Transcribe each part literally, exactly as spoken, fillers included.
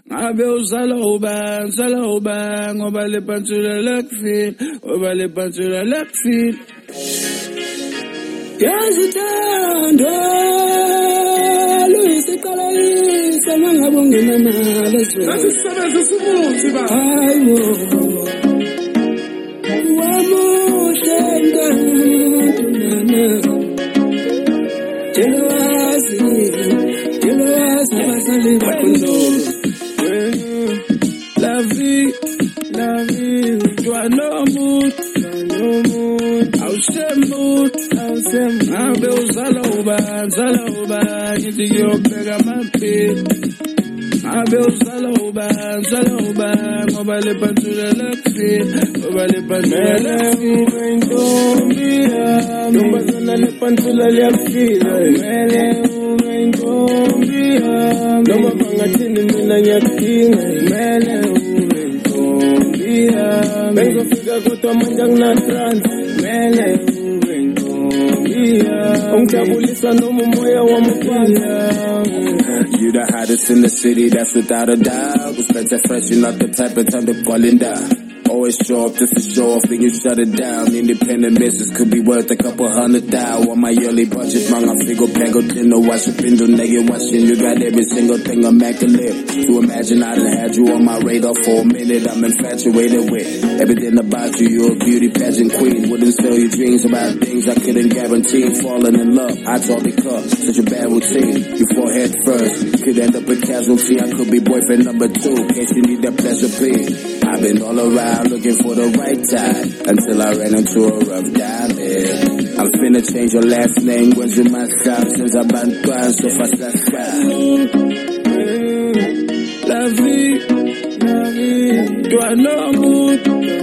Ngabe uzala ubani, uzala ubani, ngoba le pantula lakufile, ngoba le pantula lakufile. Yazithanda, luyisiqala yisa, mangabe ungenamali ezweni. Nathi sisebenze sumuzi ba. Hayibo, wamuhle ngantunana. Jealousy, jealousy, abazali bakho. La vie, la vie, toi no mood, no mood. Aushemut, aushemut. Ngabe uzala ubani, uzala ubani, ngithi ngiyobheka amaphili. Ngabe uzala ubani, uzala ubani, ngoba le pantula lakufile, ngoba le pantula lakufile. Ntombi yami, ntombazana le pantula liyakufila. Mele ube ntombi yami, noma bangathini mina ngiyakudinga. Mele ube ntombi yami, bengizofika kodwa manje anginatrans. Mele ube ntombi yami, ungijabulisa noma umoya wamufana. You the hottest in the city, that's without a doubt. Respect that fresh, you're not the type of time to falling down. Always show up just to show off, then you shut it down. Independent business could be worth a couple hundred thousand. On my yearly budget, man, I figure pango dinner, wash your pinto, naked washing. You got every single thing immaculate. To imagine I done had you on my radar for a minute. I'm infatuated with everything about you. You're a beauty pageant queen. Wouldn't sell your dreams about things I couldn't guarantee. Falling in love, I talk because such a bad routine. You fall head first, could end up a casualty. I could be boyfriend number two, in case you need that pleasure, please. I've been all around looking for the right time until I ran into a rough diamond. I'm finna change your last name, when's your my style? Since I've been trying so fast, that's right. La vie, la vie, toi no mood,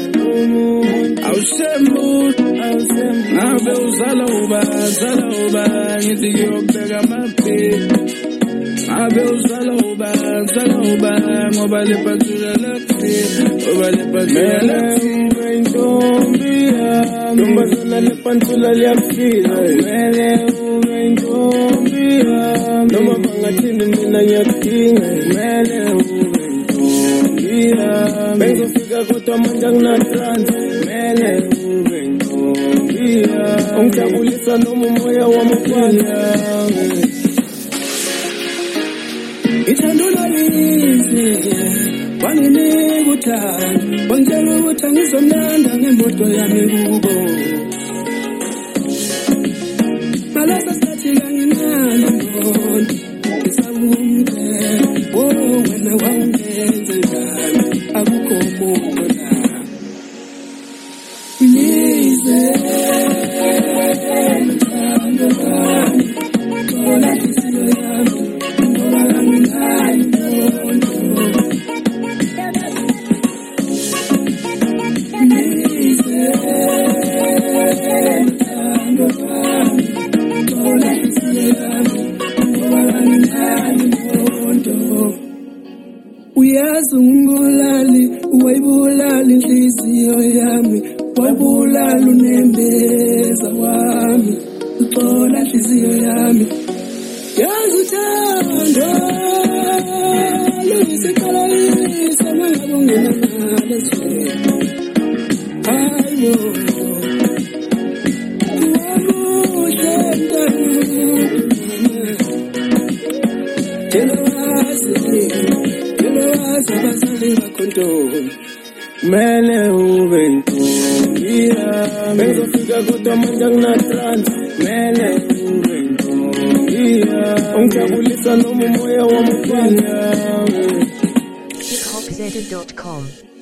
aushemut, aushemut. Ngabe uzala ubani, uzala ubani, ngithi ngiyobheka amaphili. Ngabe uzala ubani, uzala ubani, ngoba le pantula lakufile, ngoba le pantula lakufile. Ntombi yami, ntombazana le pantula liyakufila. Mele ube ntombi yami, noma bangathini mina ngiyakudinga. Mele ube ntombi yami, bengizofika kodwa manje anginatrans. Mele ube ntombi yami, ungijabulisa noma umoya wamufana. Ithandula lize, wanginika uthando, wangitshela ukuthi angizomlanda ngemoto yami kubo. Ngalesa sikhathi kanginalo ngqondo, ngisabumke, oh wena wangenze njani, akukho muntu la. Lize, uthando lwami, thola inhliziyo yami. Uyazi ungibulali, wayibulala inhliziyo yami, wayibulala unembeza wami, uxola inhliziyo yami. Yazi uthando, luyisiqala yisa, mangabe ungenamali ezweni. Hayibo, wamuhle ngantunana. Jealousy, jealousy, abazali bakho ntombi. Mele ube ntombi yami, bengizofika kodwa manje anginatrans. Mele ube ntombi yami, ungijabulisa noma umoya wamufana. hip hop zeta dot com